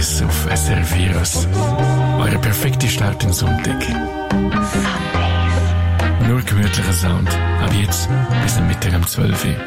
Kiss auf SRF Virus. Eure perfekte Start in Sonntag. Nur gemütlicher Sound. Ab jetzt bis am Mittag um 12 Uhr.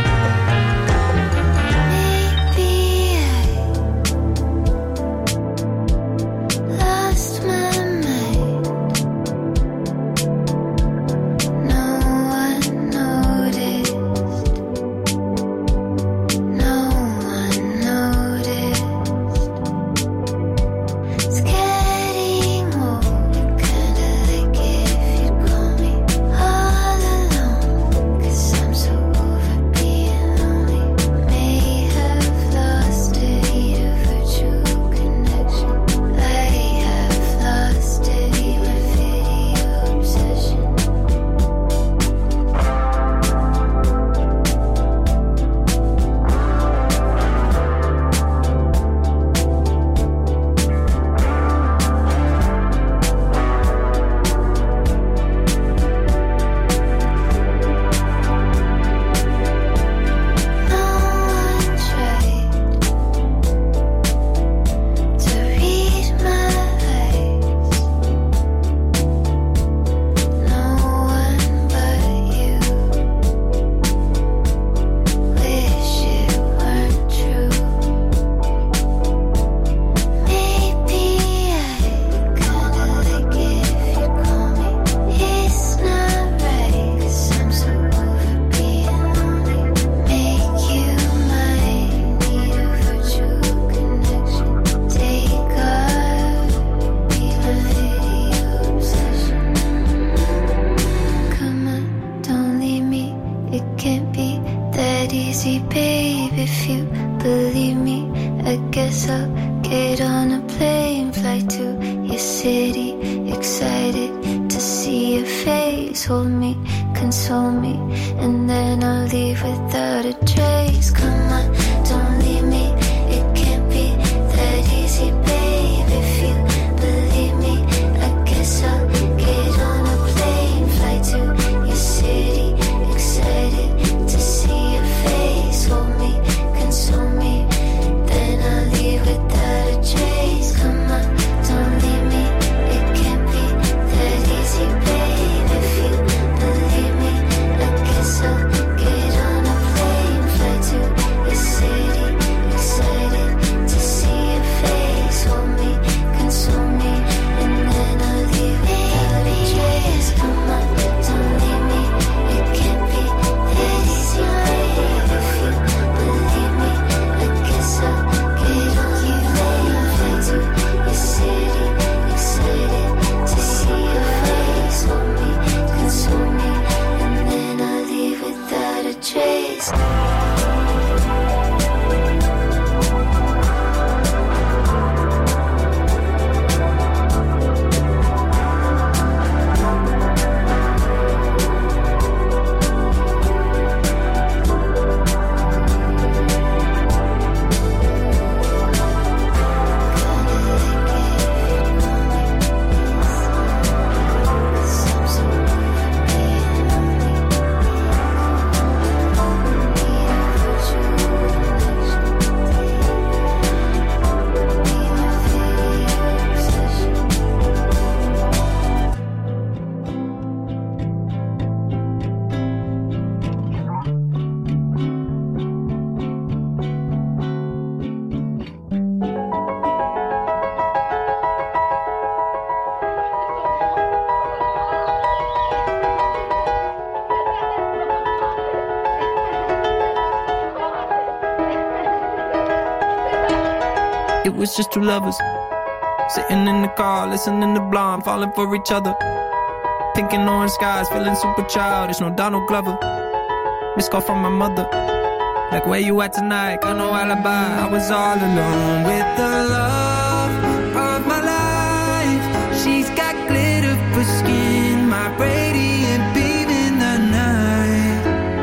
It was just two lovers sitting in the car, listening to Blonde, falling for each other. Thinking orange skies, feeling super childish, no Donald Glover. Missed call from my mother, like where you at tonight? Got no alibi. I was all alone with the love of my life. She's got glitter for skin, my radiant beam in the night.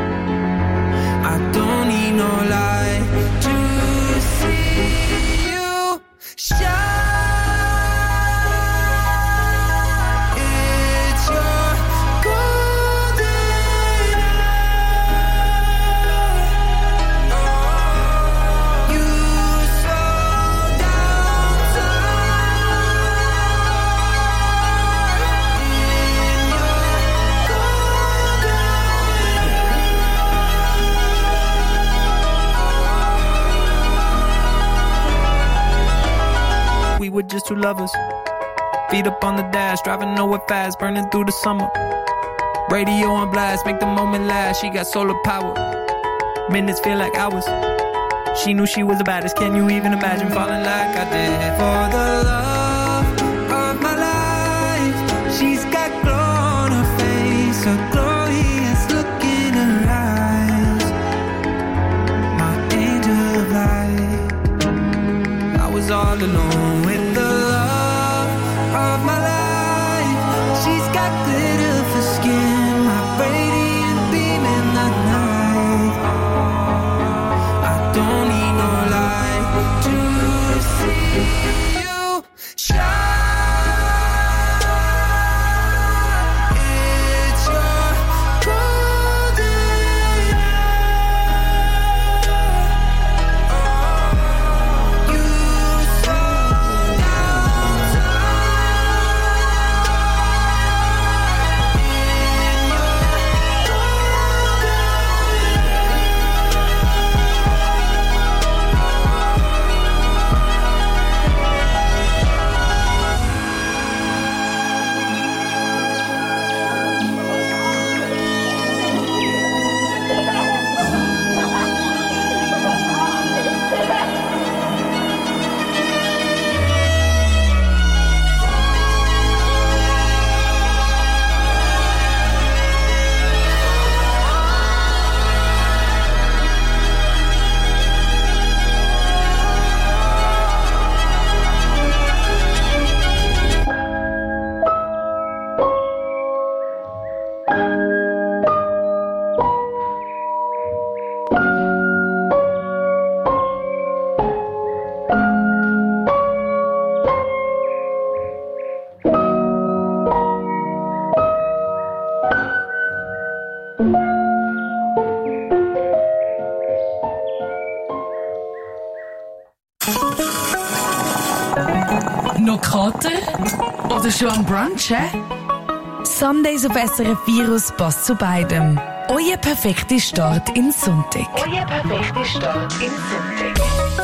I don't need no light to see you shine. Down just two lovers. Feet up on the dash, driving nowhere fast, burning through the summer. Radio on blast, make the moment last. She got solar power. Minutes feel like hours. She knew she was the baddest. Can you even imagine falling like I did? For the love of my life, she's got glow on her face, a glorious look in her eyes. My angel of light. I was all alone with the love of my life. She's got glitter for skin, my radiant beam in the night. I don't need no light to see you shine. It's your golden hour. You slow down Noch Kater? Oder schon am Brunch, Sundays auf SRF Virus passt zu beidem. Euer perfekter Start in Sonntag. Euer perfekter Start in Sonntag.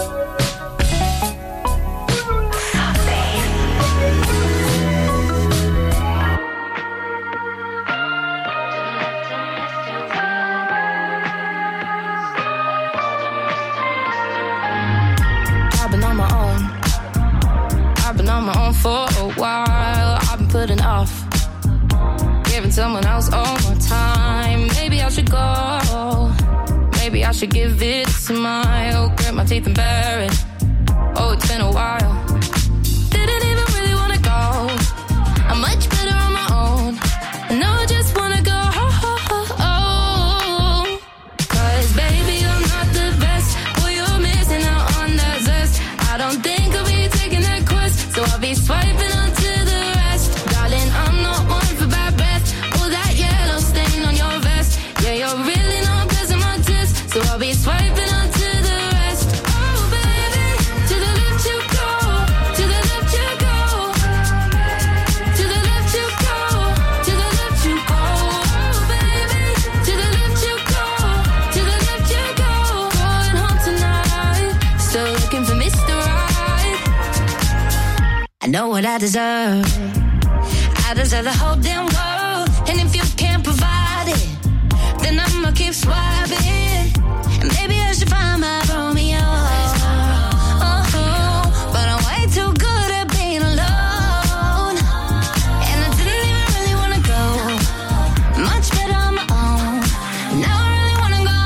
I've been on my own. I've been on my own for a while. I've been putting off giving someone else all my time. Maybe I should go. Maybe I should give it a smile. Grit my teeth and bear it. Oh, it's been a while. Didn't even really wanna go. I'm much better on my own. I know I just wanna go home. 'Cause baby, I'm not the best. Boy, you're missing out on that zest. I don't think I'll be taking that quest, so I'll be swiping onto the rest. Darling, I'm not one for bad breath. All that yellow stain on your vest. Yeah, you're really not passing my test, so I'll be swiping onto the rest. Oh baby, to the left you go, to the left you go, to the left you go, to the left you go. Oh baby, to the left you go, to the left you go. Going home tonight, still looking for Mr. Right. I know what I deserve. I deserve the whole damn world. And if you can't provide it, then I'ma keep swiping. And maybe I should find my Romeo. Oh, but I'm way too good at being alone. And I didn't even really wanna go. Much better on my own. Now I really wanna go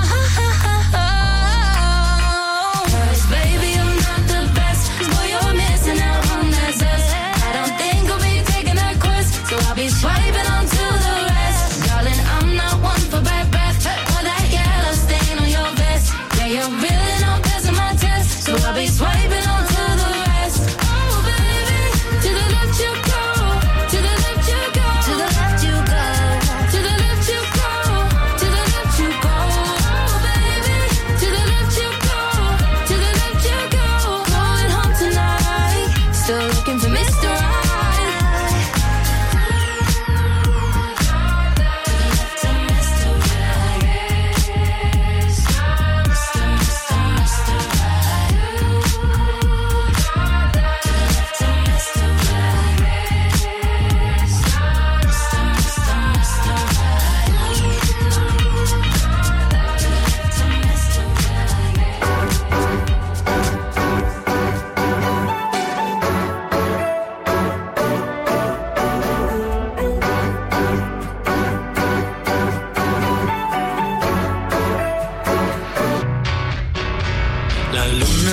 home. 'Cause baby, I'm not the best. 'Cause boy, you're missing out on that zest. I don't think I'll be taking that quest, so I'll be swiping onto the rest. Darling, I'm not one for bad breath. Or that yellow stain on your vest.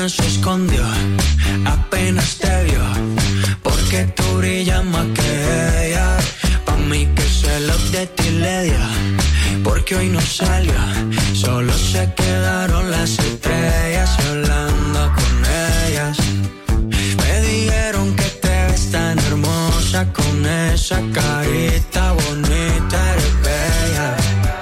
luna se escondió, apenas te vio, porque tú brillas más que ella. Pa' mí que celos de ti le dio, porque hoy no salió, solo se quedaron las estrellas hablando con ellas. Me dijeron que te ves tan hermosa con esa carita bonita, eres bella.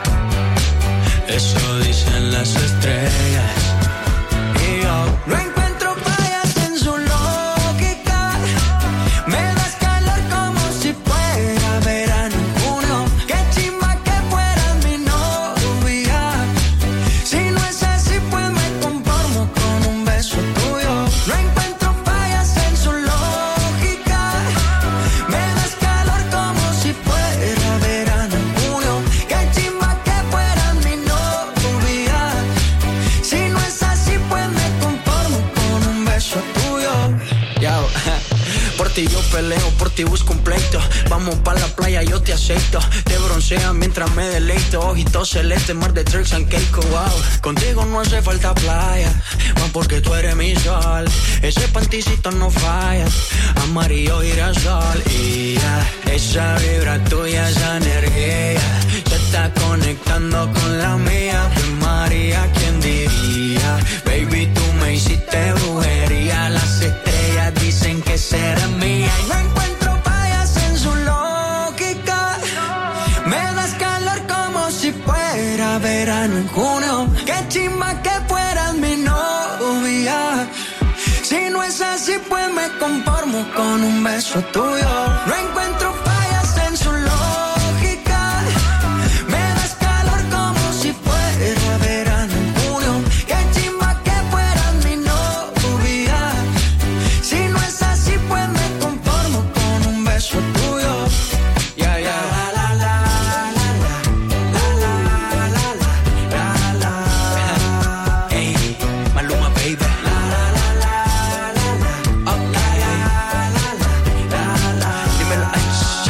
Eso dicen las estrellas. Y yo no encuentro fallas en su lógica. Me das calor como si fuera verano en junio. Qué chimba que fueras mi novia. Si no es así pues me conformo con un beso tuyo. No encuentro fallas en su lógica. Me das calor como si fuera verano en junio. Qué chimba que fueras mi novia. Si no es así pues me conformo con un beso tuyo. Yo, por ti yo peleo, por ti busco un pleito. Vamos pa' la playa, yo te aceito. Te broncean mientras me deleito. Ojitos celeste, mar de tricks and cake, wow. Contigo no hace falta playa, más porque tú eres mi sol. Ese panticito no falla, amarillo girasol. Y ya, esa vibra tuya, esa energía se está conectando con la mía. Pues María, ¿quién diría? Baby, tú me hiciste brujería. Las estrellas dicen que será mía. Y no encuentro fallas en su lógica. Me das calor como si fuera verano en junio. Qué chimba que fueras mi novia. Si no es así pues me conformo con un beso tuyo. No encuentro fallas en su lógica. Me das calor como si fuera verano en junio. Qué chimba que fueras mi novia. Si no es así pues me conformo con un beso tuyo. Ya, ya. La, la, la, la, la, la, la, la, la, la. Hey, Maluma, baby. La, la, la, la, la, la. Oh, la, la, la, la, la, la. Dímelo, ay,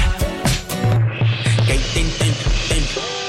que tin, tin, tin.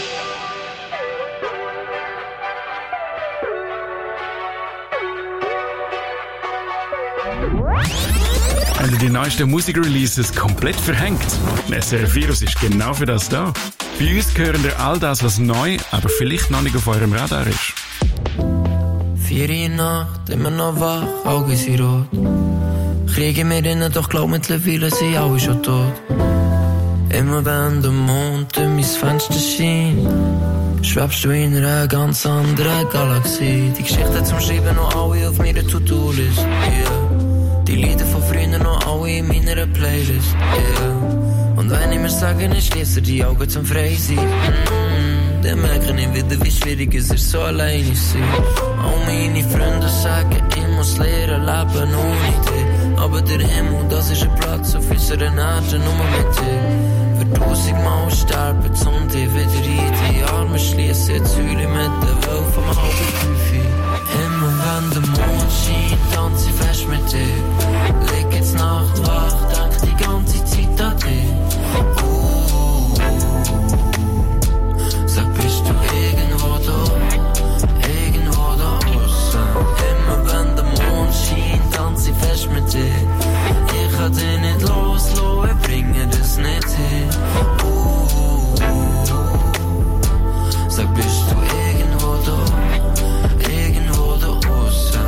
Wenn ihr die neuesten Musikreleases komplett verhängt, SRF Virus ist genau für das da. Bei uns hören ihr all das, was neu, aber vielleicht noch nicht auf eurem Radar ist. 4 Uhr Nacht, immer noch wach, Augen sind rot. Kriege mir innen, doch glaub mittlerweile sind alle schon tot. Immer wenn der Mond in mein Fenster scheint, schwebst du in einer ganz anderen Galaxie. Die Geschichten zum Schreiben noch alle auf meiner To-Do-List, yeah. Die Lieder von früher noch alle in meiner Playlist, yeah. Und wenn ich mir sage, ich schließe die Augen zum Frei sein, dann merke ich wieder, wie schwierig es ist, so alleine zu sein. All meine Freunde sagen, ich muss lernen, leben ohne dich. Aber der Himmel, das ist ein Platz auf unserer Erde, nur mit dir. Für 1000-mal sterben, um dich wieder in die Arme schließen. Jetzt heule ich mit der Welt vom halben 5. Immer wenn der Mond scheint, tanze ich fest mit dir. Leg jetzt Nacht wach, denk die ganze Zeit an dich. Sag, bist du irgendwo da aussen? Immer wenn der Mond scheint, tanze ich fest mit dir. Ich kann dich nicht loslassen, ich bringe das nicht hin. Sag, bist du irgendwo da aussen?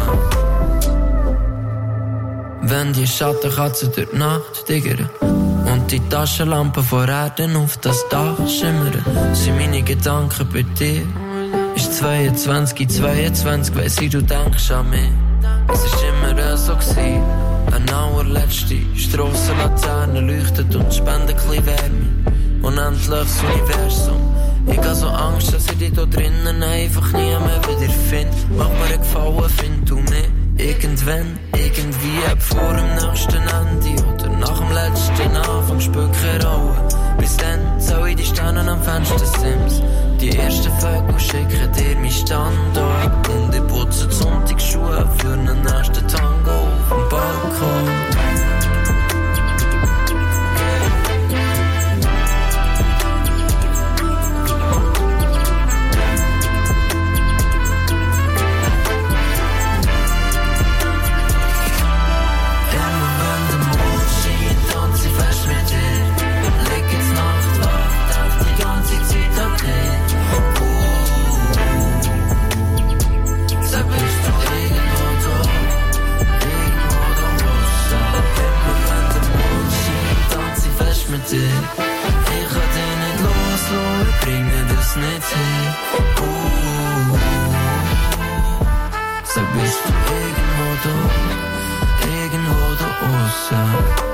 Wenn die Schattenkatze durch die Nacht diggern und die Taschenlampe vor Erden auf das Dach schimmern, sind meine Gedanken bei dir. Ist 22, weiss ich, du denkst an mich. Es ist immer so gewesen. Eine allerletzte Strassenlaterne leuchtet und spendet ein bisschen Wärme. Unendliches Universum. Ich hab so Angst, dass ich dich da drinnen einfach nie mehr wieder find. Mach mir einen Gefallen, find du mich irgendwann, irgendwie ab vor dem nächsten Ende oder nach dem letzten Anfang spücken rollen. Bis dann soll ich die Sterne am Fenster Sims. Die ersten Vögel schicken dir meinen Standort und ich putze die Sonntagsschuhe für den nächsten Tango auf dem Balkon. es nicht hin. Sag, bist du irgendwo da aussen?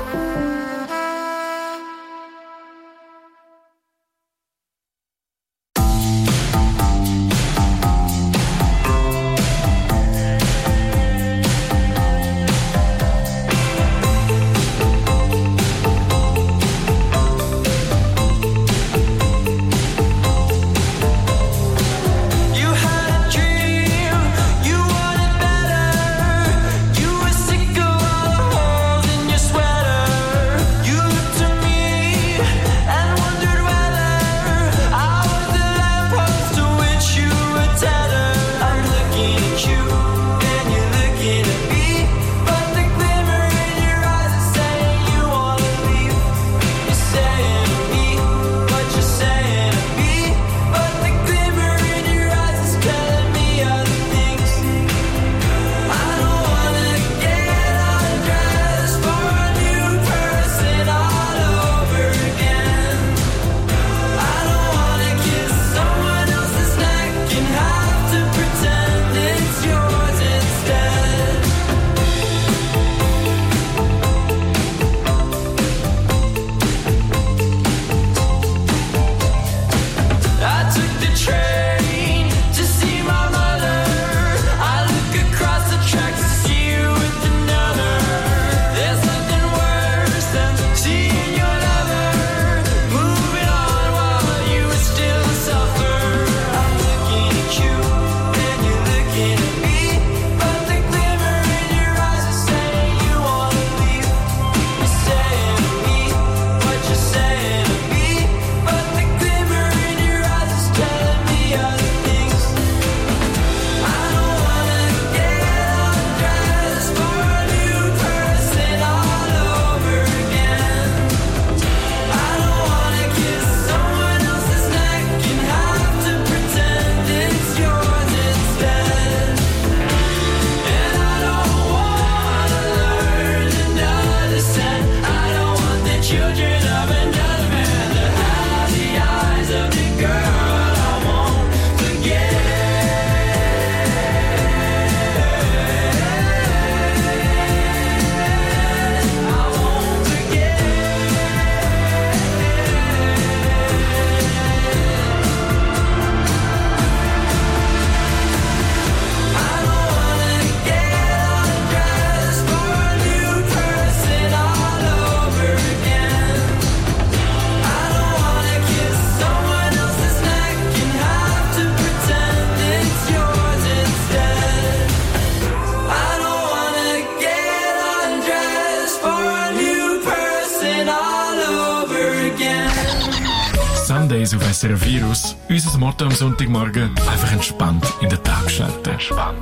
Sundays auf SRF Virus. Unser Motto am Sonntagmorgen: einfach entspannt in den Tag starten.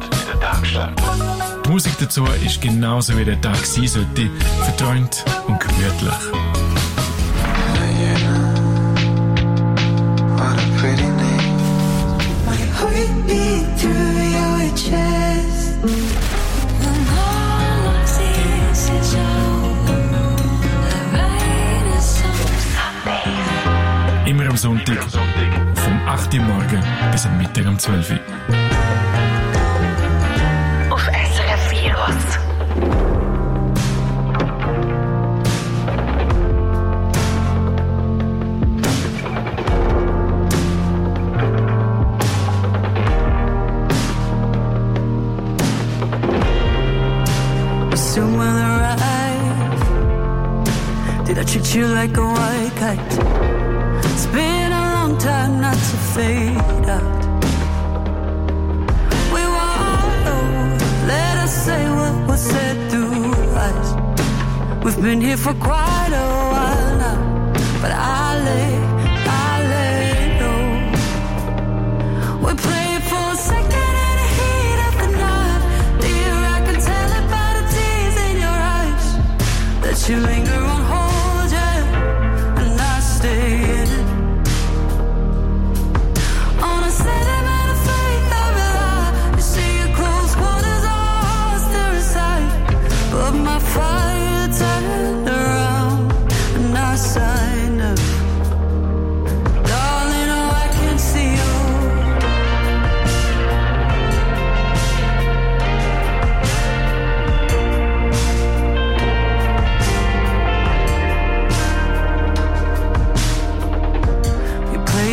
Die Musik dazu ist genauso wie der Tag sein sollte, verträumt und gemütlich. What a pretty name. My heart beat through your chest. And all of this is over. The rain is Immer am Sonntag, vom 8 Uhr morgen bis am Mittag um 12 Uhr. Auf SRF Virus. Soon will arrive. Did I treat you like a white kite? It's been a long time not to fade out. We wallow, let us say what was said through eyes. We've been here for quite a while now, but I lay low. We play it for a second in the heat of the night. Dear, I can tell it by the tears in your eyes that you linger on hold, yeah, and I stay in it. On a sentiment of faith, I rely. You see your close quarters are still inside, but my fire turned around and I signed up.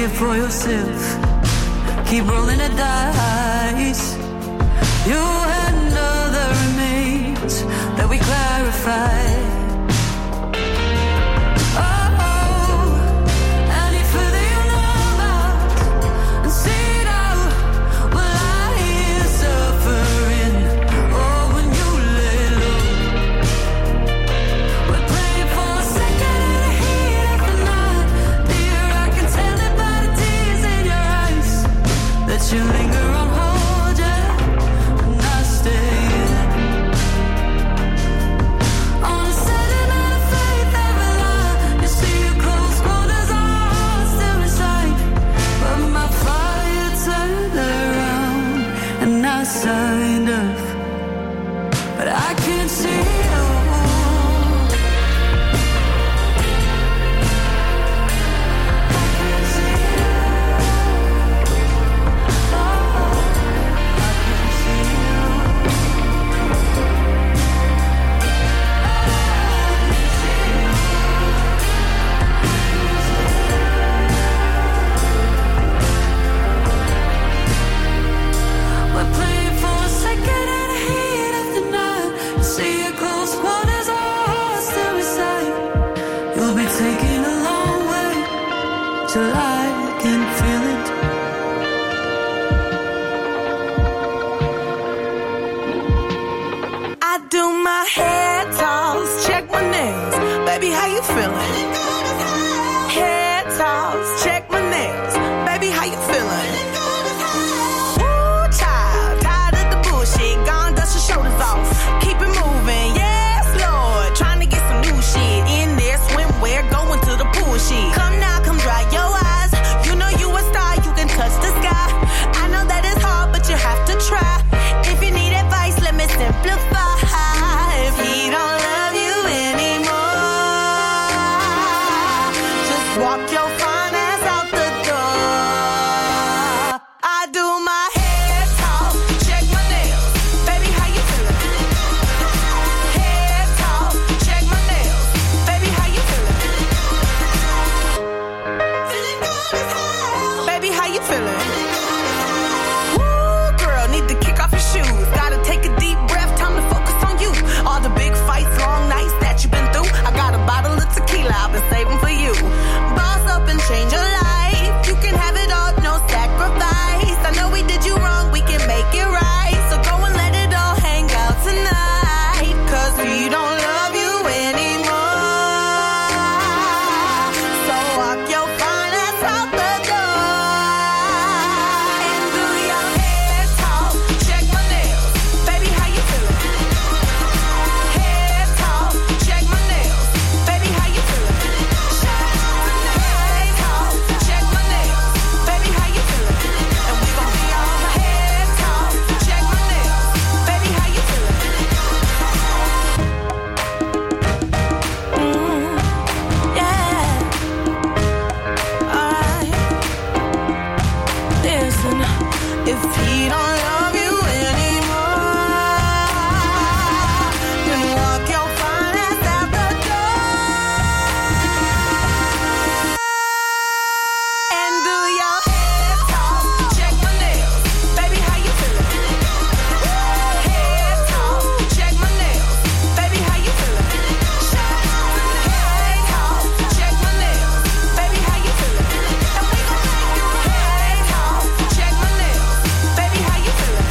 it for yourself. Keep rolling the dice. You and other remains that we clarify. You linger on hold, yeah, and I stay on a Saturday night of faith, every lie. You see your close quarters are still inside, but my fire turned around and I signed up, but I can't see you. Till I can feel it. I do my hair toss, check my nails. Baby, how you feeling? Hair toss, check my nails. Baby, how you feeling? Woo, child, tired of the bullshit. Gone, dust your shoulders off. Keep it moving, yes, Lord. Trying to get some new shit in there. Swimwear, going to the pool shit. Come now, come dry your eyes. You know you a star, you can touch the sky. I know that it's hard, but you have to try. If you need advice, let me simplify. If he don't love you anymore, just walk your fine ass out the door. I do my hair talk, check my nails. Baby, how you feeling? Hair talk, check my nails. Baby, how you feeling? Feeling good as hell. Baby, how you feeling? Woo, girl, need to kick off your shoes. Gotta take a deep breath, time to focus on you. All the big fights, long nights that you've been through. I got a bottle of tequila I've been saving for you. Boss up and change your life. You can have it all, no sacrifice. I know we did you wrong, we can make it right. So go and let it all hang out tonight. Cause we don't love you anymore. So walk your fine ass out the door. And do your hair talk, check my nails. Baby, how you feeling? Hair talk, check my nails. Baby, how you feeling? Hair talk, check my nails. Baby, how you feeling? And we gon' be all hair talk, check my nails. Baby, how you feeling? Yeah. Alright. Listen, if he don't love you anymore, then walk your fine ass out the door. And do your hair talk, check my nails. Baby, how you feeling? Hair talk, check my nails. Baby, how you feeling? Hair talk, check my nails. Baby, how you feeling? And we gon' make you hair talk, check my nails. Baby, how you feeling?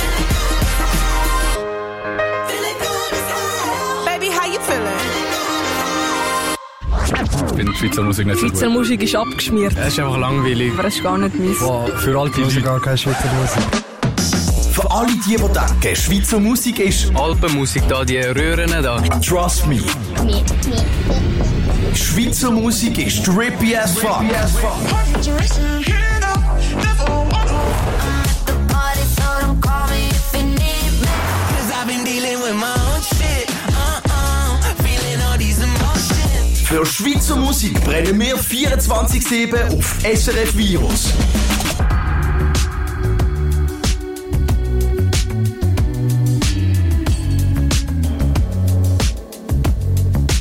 Feeling good as hell. Baby, how you feeling? Ich finde Schweizer Musik nicht so Schweizer gut. Musik ist abgeschmiert. Es ist einfach langweilig. Aber es ist gar nicht meins. Wow, für all die Leute. gar keine Schweizer Musik. Für alle die denken, Schweizer Musik ist Alpenmusik da, die Röhren da. Trust me. Schweizer Musik ist trippy as fuck. Für Schweizer Musik brennen wir 24/7 auf SRF Virus.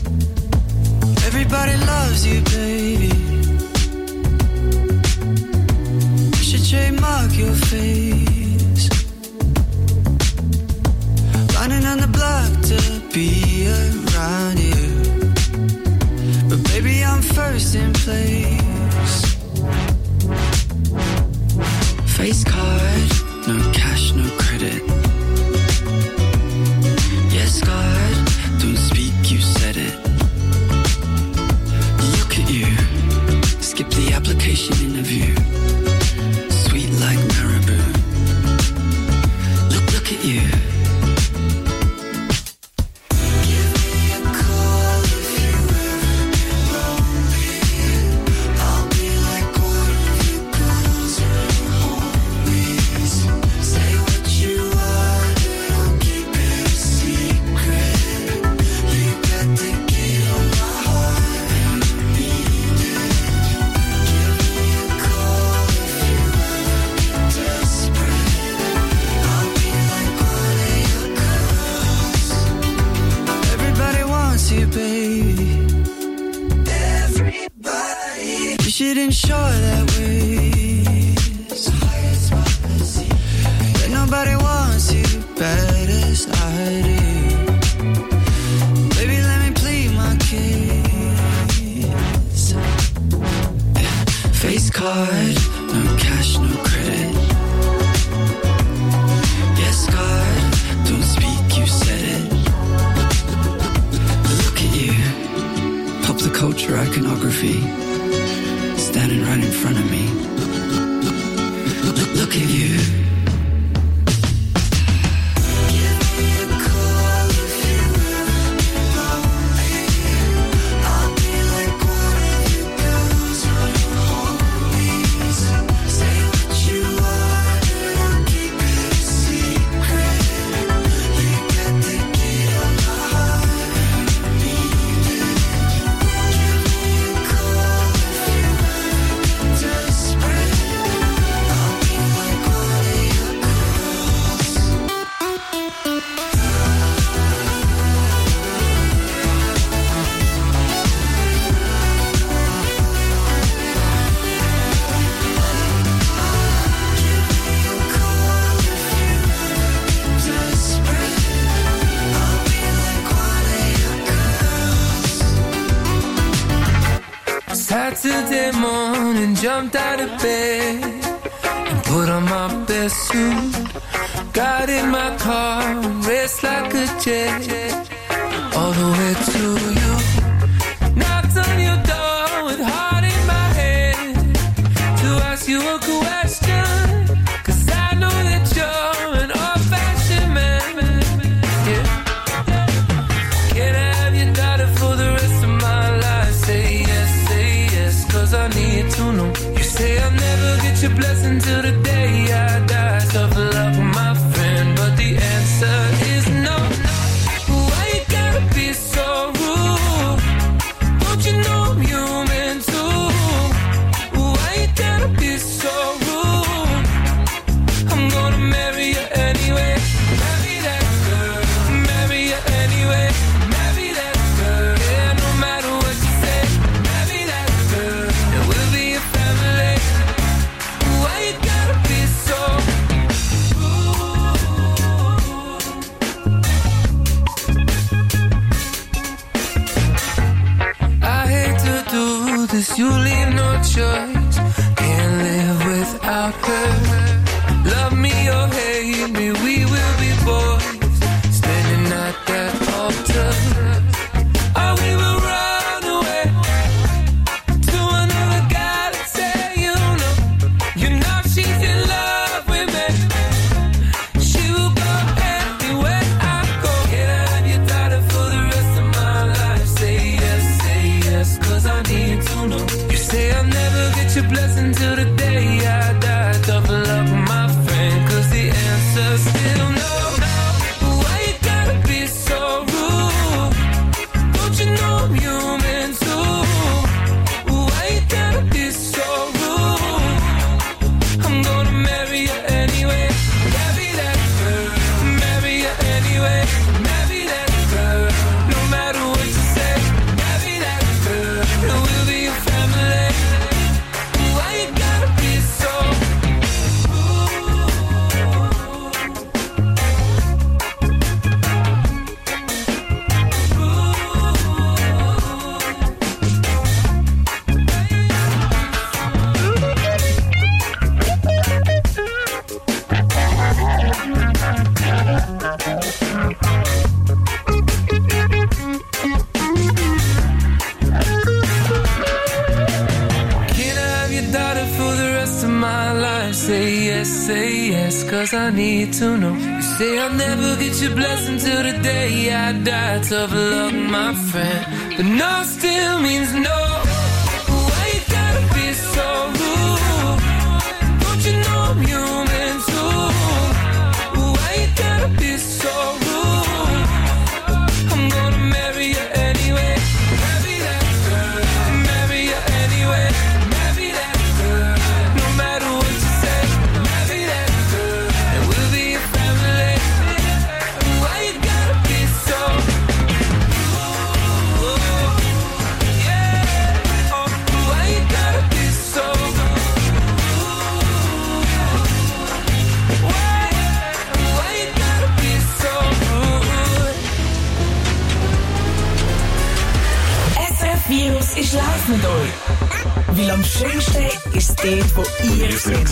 Everybody loves you, baby. Face card, no cash, no credit. Yes, God, don't speak, you said it. Look at you, skip the application interview. Sweet like marabou. Look at you. Shouldn't show that way. But nobody wants you bad as I do. Baby, let me plead my case. Face card, no cash, no credit. Yes, God, don't speak, you said it. Look at you, pop the culture iconography. Standing right in front of me. Look at you. Saturday morning, jumped out of bed and put on my best suit. Got in my car and raced like a jet all the way to you. Knocked on your door with heart in my head to ask you a question, 'cause I know that you're an old-fashioned man. Yeah. Can I have your daughter for the rest of my life? Say yes, 'cause I need to know. You say I'll never get your blessing till the day I die. Tough luck, my friend, but the answer is no. Why you gotta be so rude? Don't you know I'm human too? Why you gotta be so rude? I'm gonna marry you anyway. Marry that girl, marry you anyway. Marry that girl, yeah, no matter what you say. Marry that girl, and we'll be a family. Why you gotta be so say yes, cause I need to know. You say I'll never get your blessing till the day I die. Tough luck, my friend, but no still means no. Why you gotta be so rude? Don't you know I'm human too? Why you gotta be so rude? I'm gonna marry you anyway. Marry that girl, marry you anyway. Marry that girl, no matter what you say. Marry that girl, and we'll be a family. Why you gotta be so rude? Yeah, oh, why you gotta be so rude? Why you gotta be so rude? SRF Virus ist live mit euch. Weil am schönsten ist dort, wo ihr seid.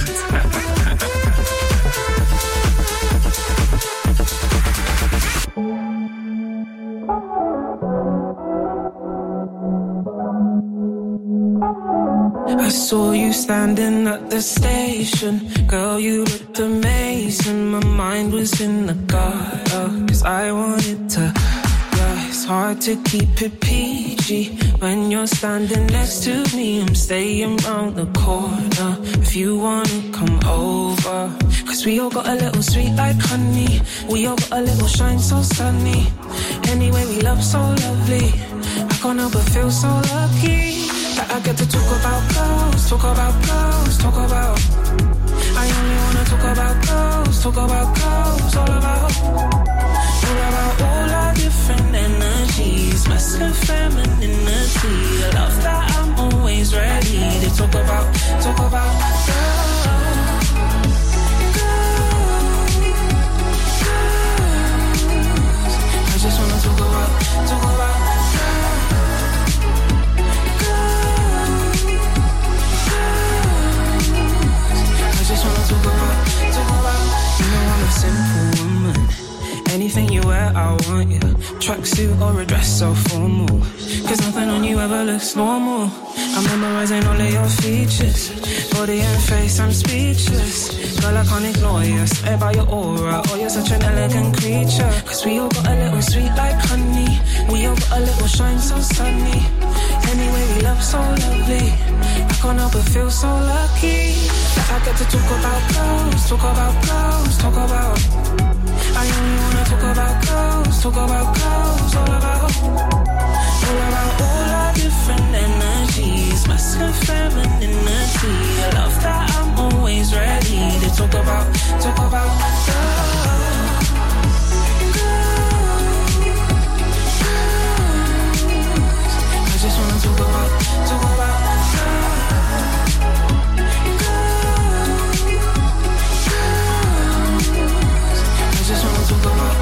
I saw you standing at the station. Girl, you looked amazing. My mind was in the gutter, cause I wanted to. Yeah, it's hard to keep it PG when you're standing next to me. I'm staying round the corner. If you wanna come over, cause we all got a little sweet like honey. We all got a little shine so sunny. Anyway, we love so lovely. I can't help but feel so lucky that I get to talk about girls, talk about girls, talk about. I only wanna talk about girls, all about all our different energies, masculine, femininity. I love that I'm always ready to talk about girls. I just wanna talk about girls. I just wanna talk about. You know I'm a simple woman. Anything you wear, I want you. Tracksuit or a dress so formal. Cause nothing on you ever looks normal. I'm memorizing all of your features. Body and face, I'm speechless. Girl, I can't ignore you. Swear by your aura. Oh, you're such an elegant creature. Cause we all got a little sweet like honey. We all got a little shine so sunny. Anyway, we love so lovely. I can't help but feel so lucky that I get to talk about girls, talk about girls, talk about. I only wanna talk about girls, all about all our different energies, masculine, femininity. I love that I'm always ready to talk about girls. I just wanna talk about girls. I just wanna talk about.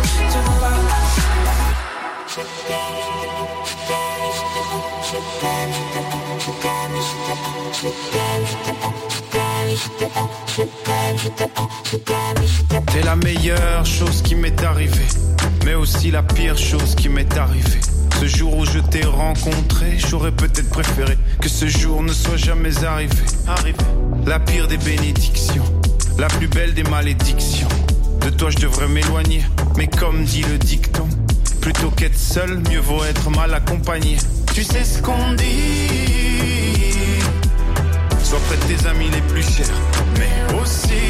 T'es la meilleure chose qui m'est arrivée, mais aussi la pire chose qui m'est arrivée. Ce jour où je t'ai rencontré, j'aurais peut-être préféré que ce jour ne soit jamais arrivé. La pire des bénédictions, la plus belle des malédictions. De toi je devrais m'éloigner, mais comme dit le dicton, plutôt qu'être seul, mieux vaut être mal accompagné. Tu sais ce qu'on dit, sois près de tes amis les plus chers, mais aussi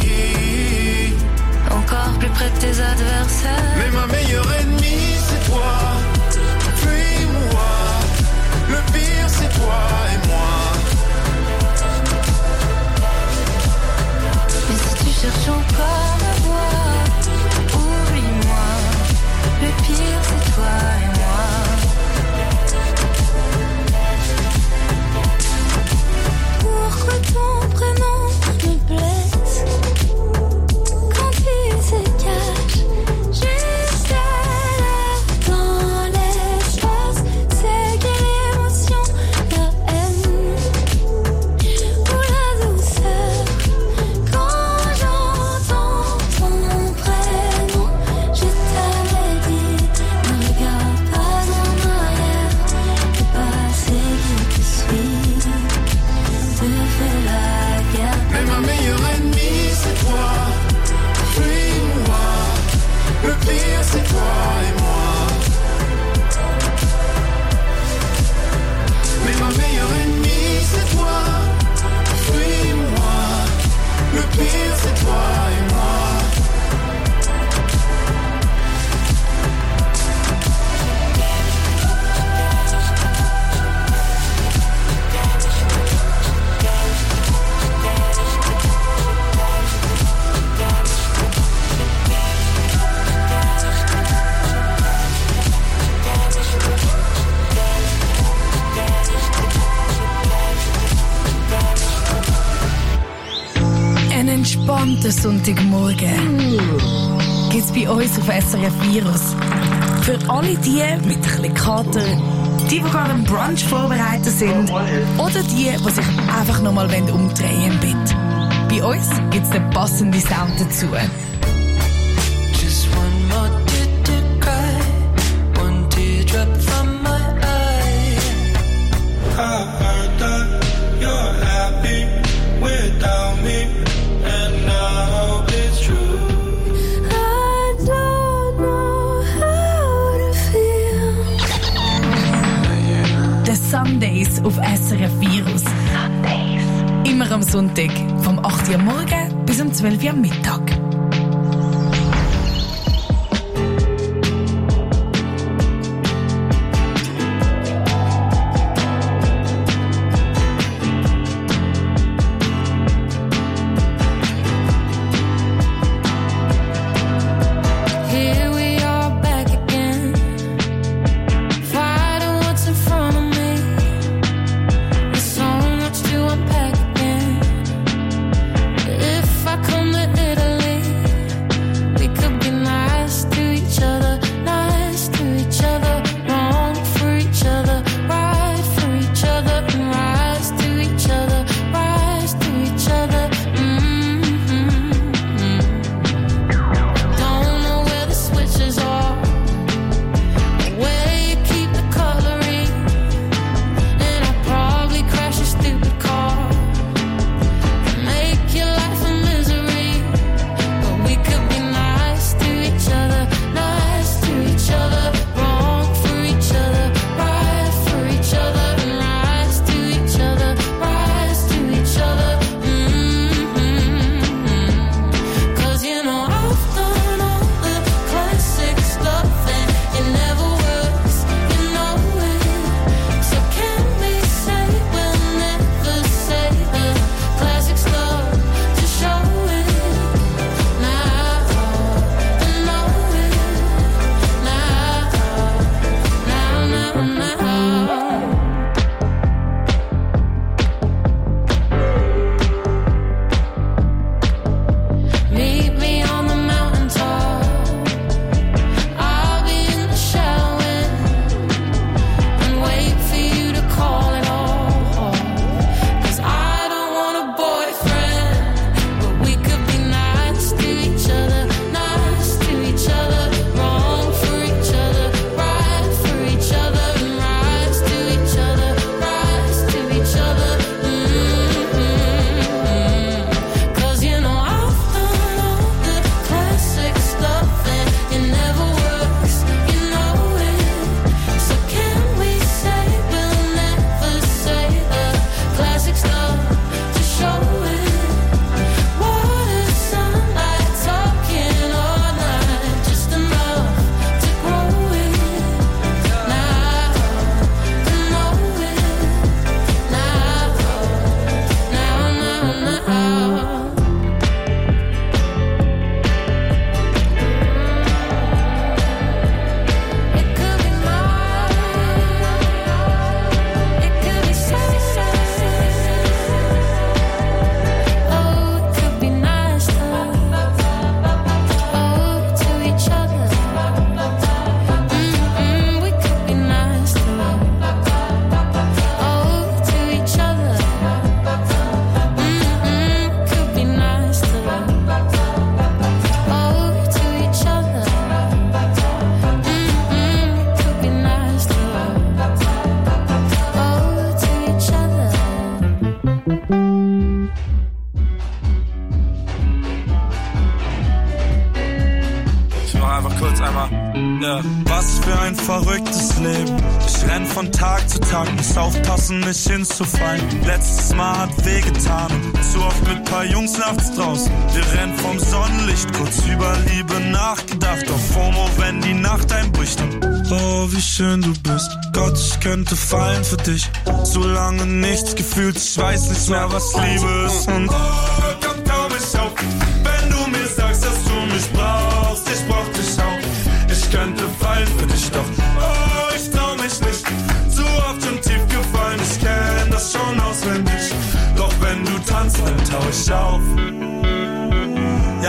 encore plus près de tes adversaires. Mais ma meilleure ennemie c'est toi, puis moi. Le pire c'est toi et moi. Mais si tu cherches encore à voir, oublie-moi. Le pire c'est toi et moi. Pourquoi ton prénom ne entspannten Sonntagmorgen gibt's bei uns auf SRF Virus. Für alle die mit ein bisschen Kater, die gerade einen Brunch vorbereitet sind oder die sich einfach noch mal umdrehen im Bett. Bei uns gibt's den passenden Sound dazu. Just one more tear to cry, one teardrop from my eye. I heard that you're happy without me, and now it's true. I don't know how to feel. The Sundays auf SRF Virus. Immer am Sonntag, vom 8 Uhr morgen bis um 12 Uhr am Mittag. Here we are back again, fighting what's in front of me. There's so much to unpack again. If I come to Italy, we could be nice to each other, wrong for each other, right for each other, and rise to each other, rise to each other. Don't know where the switches are, where you keep the cutlery, and I'll probably crash your stupid car, make your life a misery. But we could be nice to each other, wrong for each other, right for each other, and rise to each other, rise to each other. 'Cause you know I've done all the classic stuff and it never works, you know it. So can we say we'll never say the classic stuff to show it? Now I know it. Now. Meet me on the mountaintop. I'll be in the shower and wait for you to call it off. 'Cause I don't want a boyfriend, but we could be nice to each other, wrong for each other, right for each other, and rise to each other, rise to each other. 'Cause you know I've done all the classic stuff and it never works, you know it. So can we say we'll never say the classic stuff to show it? Water, sunlight, talking all night, just enough to grow it. Now I know it. Now. It could be mine. It could be sad. Oh, it could be nice to each other. We could be nice to each other. Could be nice to each other. Could be nice to each other. Ich mach einfach kurz einmal. Ja. Was für ein verrücktes Leben. Ich renn von Tag zu Tag, muss aufpassen, nicht hinzufallen. Letztes Mal hat wehgetan und zu oft mit paar Jungs nachts draußen. Wir rennen vom Sonnenlicht, kurz über Liebe nachgedacht. Auf FOMO, wenn die Nacht einbricht. Und oh, wie schön du bist. Gott, ich könnte fallen für dich. Zu lange nichts gefühlt, ich weiß nicht mehr, was Liebe ist. Und oh, komm mich auf, wenn du mir sagst, dass du mich brauchst. Ich brauch dich auch. Ich könnte fallen für dich, doch oh, ich trau mich nicht. Zu oft im Tief gefallen, ich kenn das schon auswendig. Doch wenn du tanzt, dann tau ich auf.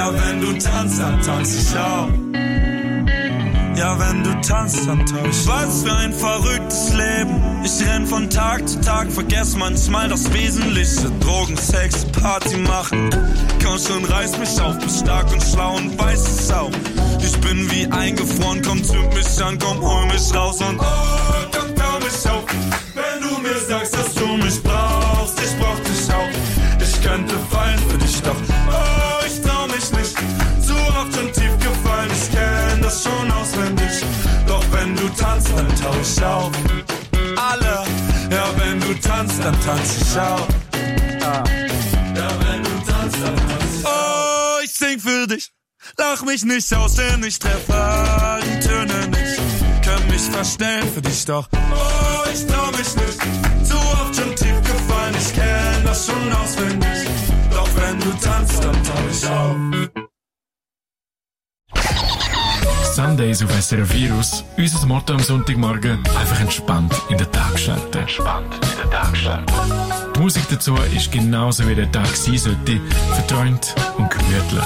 Ja, wenn du tanzt, dann tanz ich auch. Ja, wenn du tanzt, dann tausch. Was für ein verrücktes Leben. Ich renn von Tag zu Tag, vergess manchmal das Wesentliche. Drogen, Sex, Party machen. Komm schon, reiß mich auf, bist stark und schlau und weiß es auch. Ich bin wie eingefroren, komm, zünd mich an, komm, hol mich raus und oh, komm, tau mich auf. Wenn du mir sagst, dass du mich brauchst, ich brauch dich auch. Ich könnte fallen für dich, doch oh, ich trau mich nicht. Zu oft schon tief gefallen, ich kenn das schon auswendig. Doch wenn du tanzt, dann tau ich auf. Alle, ja, wenn du tanzt, dann tanz ich auch. Ja, wenn du tanzt, dann tanz ich auch. Oh, ich sing für dich. Lach mich nicht aus, denn ich treffe die Töne nicht. Kann mich verstellen für dich, doch oh, ich trau mich nicht. Zu oft schon tief gefallen, ich kenn das schon auswendig. Doch wenn du tanzt, dann tau ich auf. Sundays auf SRF Virus. Unser Motto am Sonntagmorgen: einfach entspannt in den Tag starten. Die Musik dazu ist genauso wie der Tag sein sollte, verträumt und gemütlich.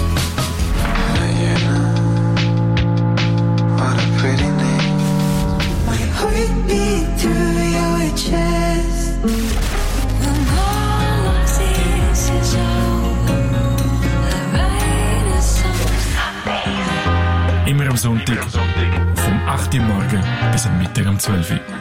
Heartbeat through your chest. And all of this is over. The rain is on Sunday. Immer am Sonntag, vom 8 Uhr morgen bis am Mittag um 12 Uhr.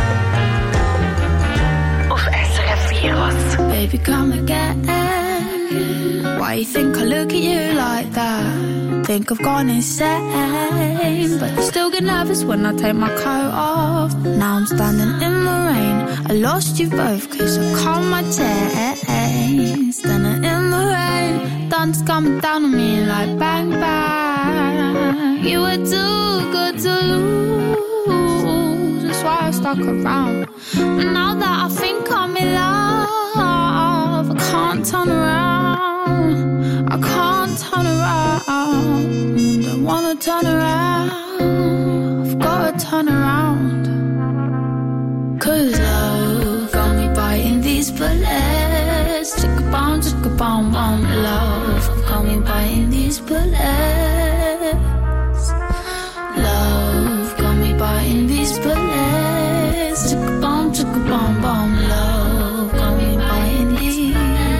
Auf SRF Virus. Baby, come again. Why you think I look at you like that? Think I've gone insane, but I still get nervous when I take my coat off. Now I'm standing in the rain. I lost you both cause I caught my chain. Standing in the rain, thunder coming down on me like bang bang. You were too good to lose, that's why I stuck around. Now that I think I'm in love, I can't turn around. I can't turn around. Don't wanna turn around. I've gotta turn around. Cause love got me biting these bullets. Chicka bomb, love got me biting these bullets. Love got me biting these bullets. Chicka bomb, love got me biting these.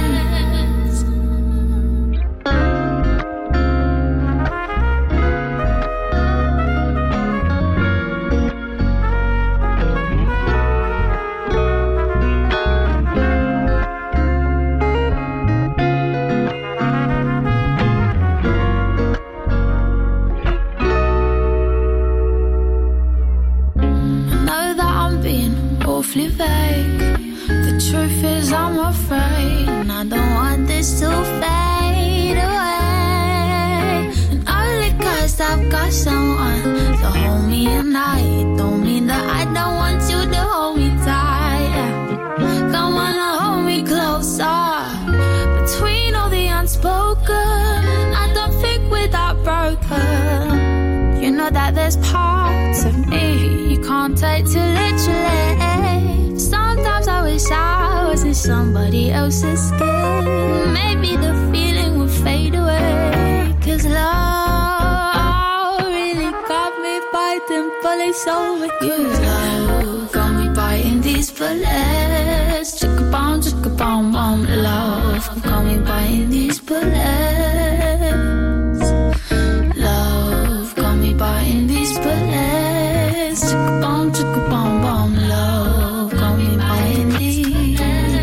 Awfully vague. The truth is I'm afraid, and I don't want this to fade away. And only cause I've got someone to hold me at night, don't mean that I don't want you to hold me tight. Come on, hold me closer. Between all the unspoken, I don't think we're that broken. You know that there's parts of me you can't take too literally. Sometimes I wish I was in somebody else's skin. Maybe the feeling would fade away. Cause love really got me biting bullets over you. Love got me biting these bullets. Chicka bomb, love got me biting these bullets. Love got me biting these bullets. Chicka bomb, love got me biting these.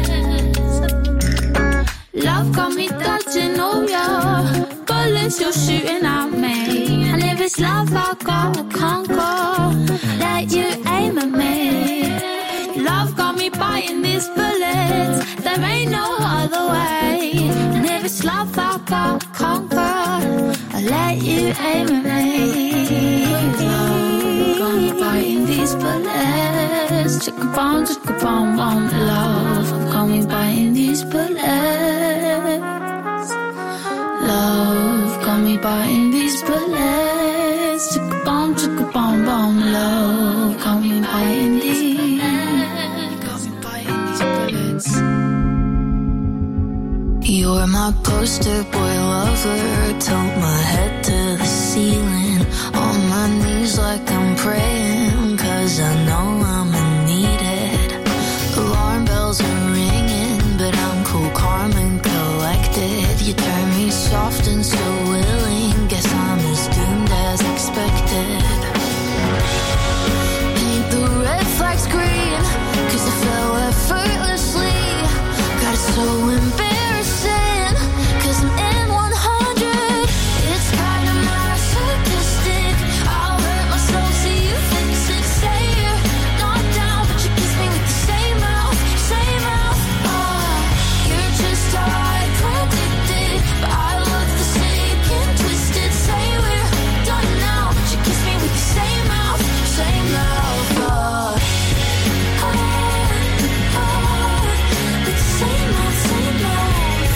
Love got me dodging all your bullets you're shooting at me. And if it's love I gotta conquer, let you aim at me. Love got me biting these bullets, there ain't no other way. And if it's love I gotta conquer, I'll let you aim at me. Love got me biting these bullets. Chicka bomb, love got me biting these bullets. Love got me biting these bullets. Chicka bomb, love got me biting these. You're my poster boy, love over, tilt my head to the ceiling, on my knees like I'm praying, 'cause I know I'ma need it. Alarm bells are ringing, but I'm cool, calm and collected. You turn me soft and so willing, guess I'm as doomed as expected. Paint the red flags green, 'cause I fell effortlessly. Got it so embarrassing, 'cause I'm in 100. It's kind of masochistic. I'll hurt myself, see you fix it. Say you're not down, but you kiss me with the same mouth, same mouth. Oh, you're just how I predicted, but I love the sick and twisted. Say we're done now, but you kiss me with the same mouth, same mouth. Oh, with the same mouth, same mouth.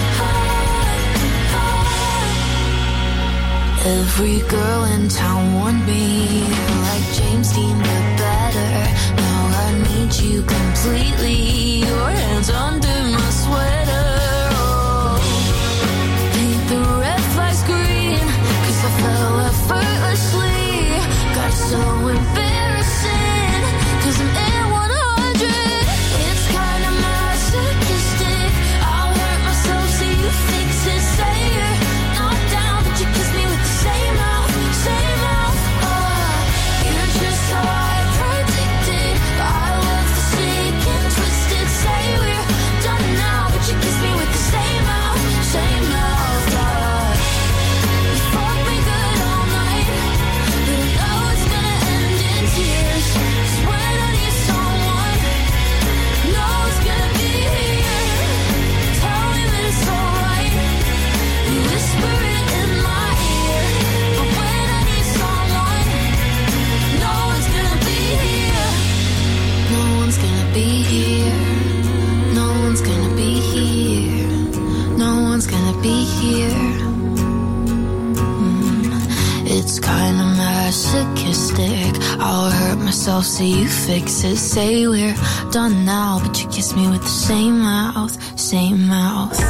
Every girl in town want me, like James Dean, but better. Now I need you completely. Your hands under my sweater. Oh, paint the red flags green, 'cause I fell effortlessly. Got so embarrassing, 'cause I'm in 100. It's kind of masochistic. I'll hurt myself, see you fix it. Say you're not down, but you kiss me with the same mouth, same mouth. Oh, you're just how I predicted, but I love the sick and twisted. Say we're done now, but you kiss me with the same mouth, same mouth. Oh, you fuck me good all night, but I know it's gonna end in tears. 'Cause when I need someone, know it's gonna be here. Tell me that it's alright. You whisper it in my ear. But when I need someone, no one's gonna be here. No one's gonna be here. No one's gonna be here. No one's gonna be here. It's kinda masochistic. I'll hurt myself, so you fix it. Say we're done now, but you kiss me with the same mouth, same mouth.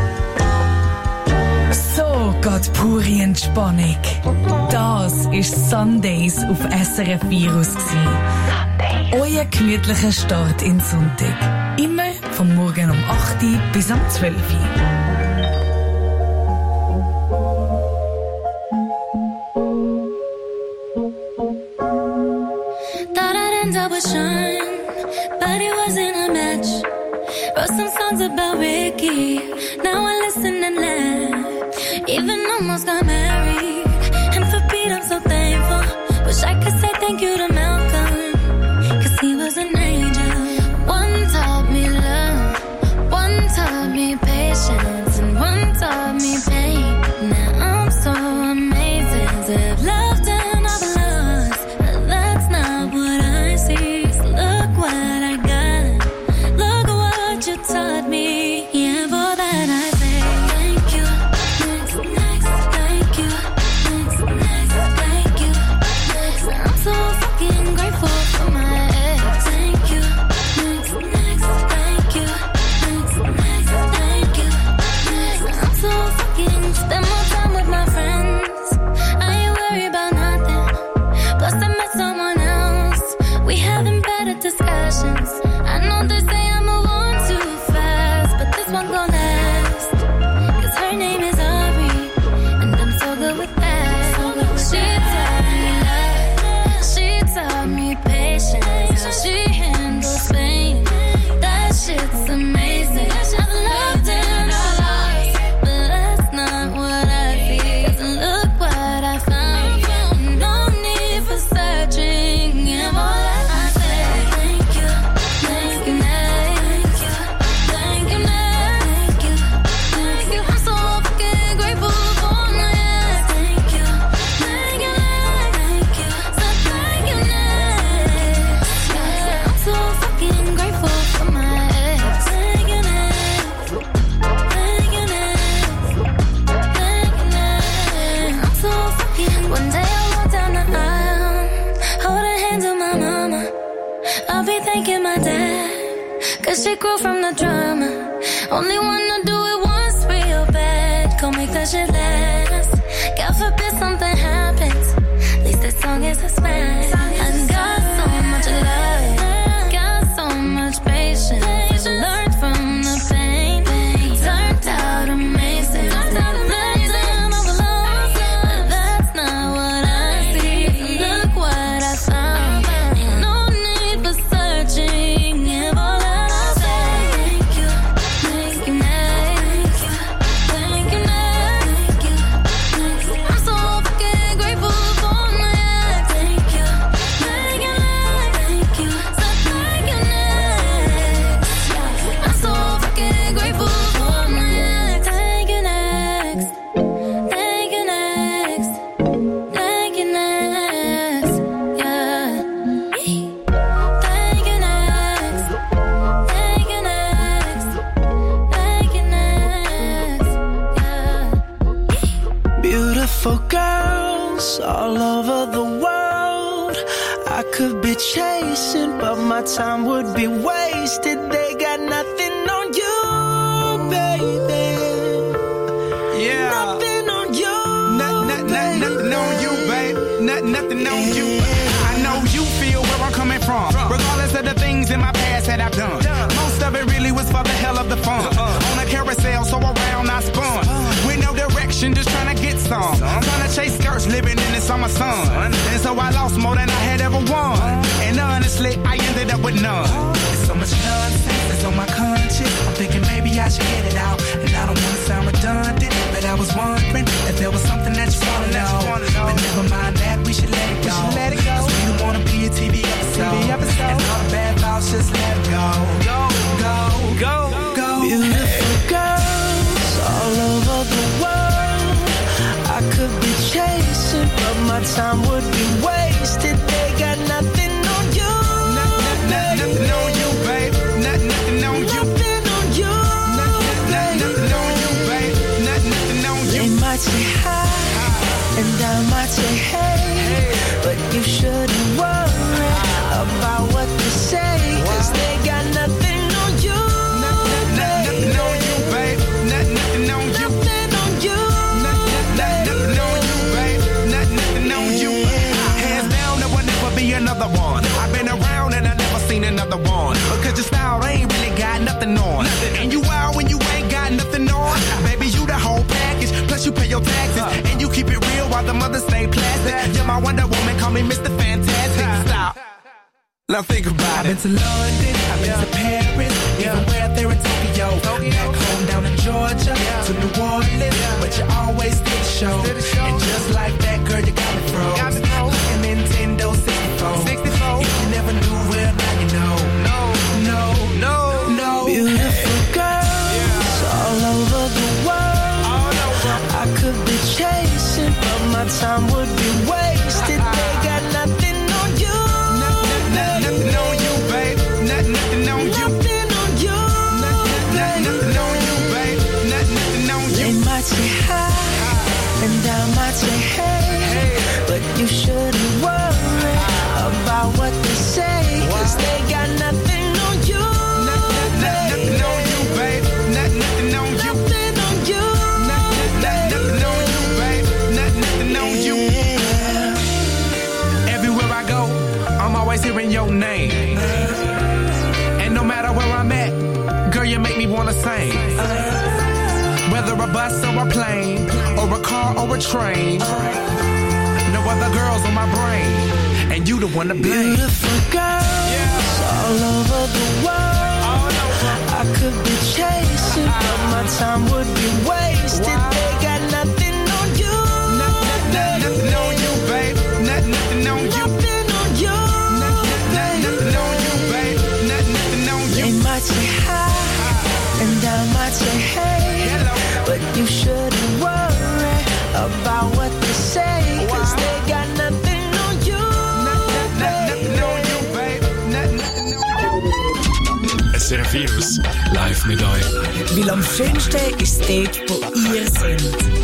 So geht pure Entspannung. Das ist Sundays auf SRF Virus gsi. Euer gemütlicher Start in Sonntag. Immer vom Morgen um 8 Uhr bis am 12 Uhr. Thought I'd end up with Sean, but it wasn't a match. Wrote some songs about Ricky, now I listen and laugh. Even almost got married, and for Pete I'm so thankful. Wish I could say thank you to Malcolm, 'cause he was an angel. One taught me love, one taught me patience, and one taught me pain. Now I'm so amazing to have loved and I've lost, but that's not what I see. So look what I got, look what you taught me. Yeah, for that I say thank you. Next, next, thank you. Next, next, thank you. Next, I'm so fucking grateful for my ex. Thank you. Next, next, thank you. Next, next, thank you. Next, I'm so fucking spend more time with my friends. I ain't worried about nothing. Plus I met someone else. We having better discussions. I know they say I move on too fast, but this one gon' last. 'Cause her name is Ari, and I'm so good with that. She taught me love, she taught me patience. How she handles pain, that shit's amazing. I've loved and I've lost, but that's not what I see. 'Cause look what I found, no need for searching. And all that I say, thank you, thank you, thank you, thank you, thank you, thank you. I'm so fucking grateful for my ex. Thank you, thank you, thank you, so thank you, next. Yeah, I'm so fucking grateful for my ex. Thank you, next. Thank you, next. Thank you, next. I'm so fucking. One day I walk down the aisle, holding hands with my mama. I'll be thanking my dad, 'cause she grew from the drama. Only wanna do it once real bad. gon' make that shit last. God forbid something happens. At least this song is a smash. I got so much love, got so much patience. Learned from the pain, turned out amazing. Blazing over lows, but that's not what I see. Look what I found. Ain't no need for searching. Give all that I say. Thank you, next. Thank you, next. I'm so fucking grateful for next. Thank you, next. So thank you, next. I'm so fucking grateful for next. Thank you, next. Thank you, next. Thank you, next. Yeah. Thank you, next. Thank you, next. Thank you, next. Yeah. Beautiful girls all over the world. I could be chasing, but my time would be wasted. They got nothing on you, baby. Yeah. Nothing on you. Nothing on you, babe. Nothing on you. I know you feel where I'm coming from. Regardless of the things in my past that I've done. Most of it really was for the hell of the fun. On a carousel, so around I spun. With no direction, just trying to get some. Trying to chase skirts, living in the summer sun. And so I lost more than I had ever won. And honestly, I ended up with none. There's so much nonsense that's on my conscience. I'm thinking maybe I should get it out. And I don't want to sound redundant, but I was wondering if there was something that you want to know. But never mind that, we should let it go. Cause we don't want to be a TV episode. And all the bad thoughts, just let it go. Go. Beautiful girls all over the world. I could be chasing, but my time would be wasted. They got nothing on you. Nothing on you, babe. Nothing on you. Nothing on you. Nothing on you, babe. Nothing on you. They might say hi, and I might say hey, but you shouldn't worry about what they say, cause they got nothing on you. Nothing on you, babe. Nothing on you. Nothing on you. Nothing on you, babe. Nothing on you. Hands down, there will never be another one. I've been around and I never seen another one. Because your style ain't really got nothing on. And you out when you ain't got nothing on. Baby, you the whole package. Plus you pay your taxes. And you keep it real while the mothers stay plastic. You're my Wonder Woman, call me Mr. Fantastic. Stop. Now think about it. I've been to London, I've been to Paris, even where there in Tokyo. Back home down in Georgia, to New Orleans, but you always did the show. And just like that, girl, you got me froze. Like a Nintendo 64. If you never knew, well, now you know. No. Beautiful girls all over the world. I could be chasing, but my time would be wasted. They got nothing on you. Nothing on you, babe. Nothing on you. Nothing on you. Nothing on you, babe. Nothing on you. They might say hi, and I might say hey, but you shouldn't worry about what they say, cause they got nothing on you. Nothing on you, babe. Nothing on you. Nothing on you. Nothing on you, babe. Nothing on you. Everywhere I go, I'm always hearing your name. And no matter where I'm at, girl, you make me wanna sing. Whether a bus or a plane, or a car or a train, no other girls on my brain, and you the one to blame. Beautiful girls all over the world. I could be chasing, but my time would be wasted. They got nothing on you. Nothing on you, babe. Nothing on you. Nothing on you. Nothing on you, babe. Nothing on you. They might say hi, and I might say hey, but you shouldn't worry about what they say, cause they got nothing on you. Nothing on you, babe. Nothing on you. SRF Virus live mit euch. Weil am schönsten ist es dort, wo ihr seid.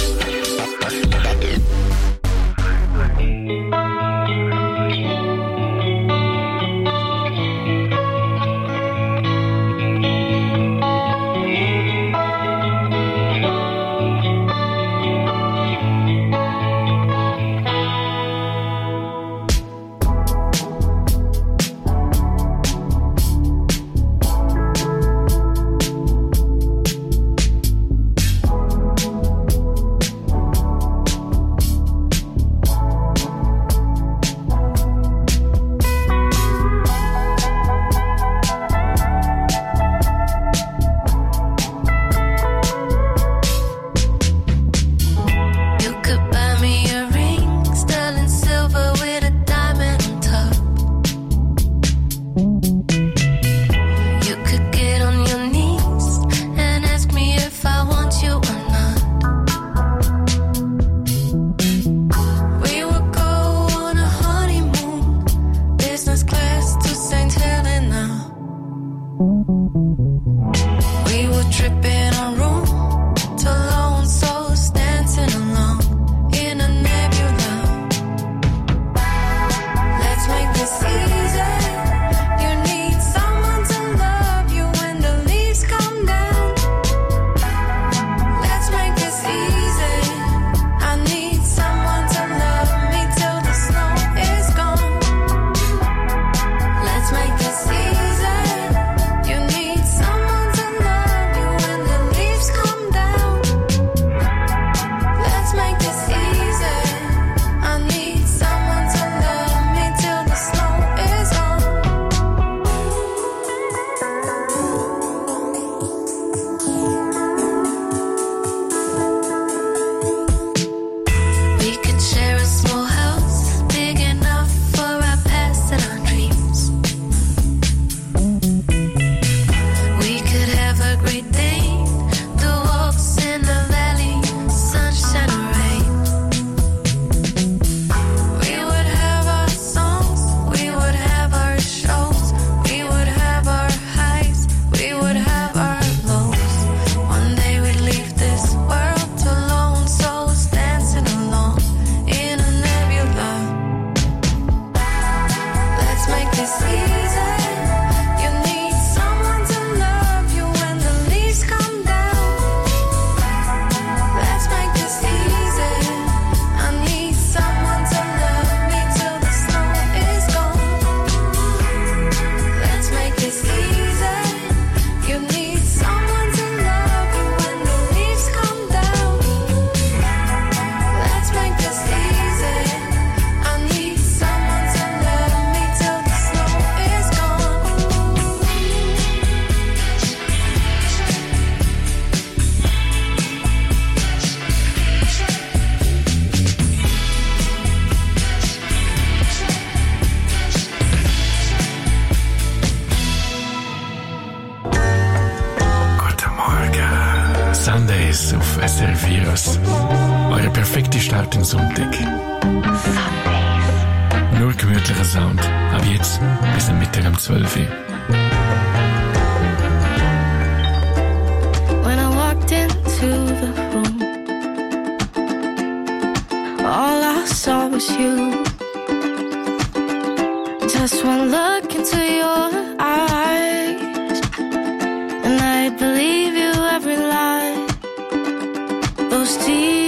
Sundays. Euer perfekter Start in Sonntag. Nur gemütlicher Sound. Ab jetzt bis am Mittag um 12 Uhr. When I walked into the room, all I saw was you. Just one look into your eyes, and I believe you every lie. Those tears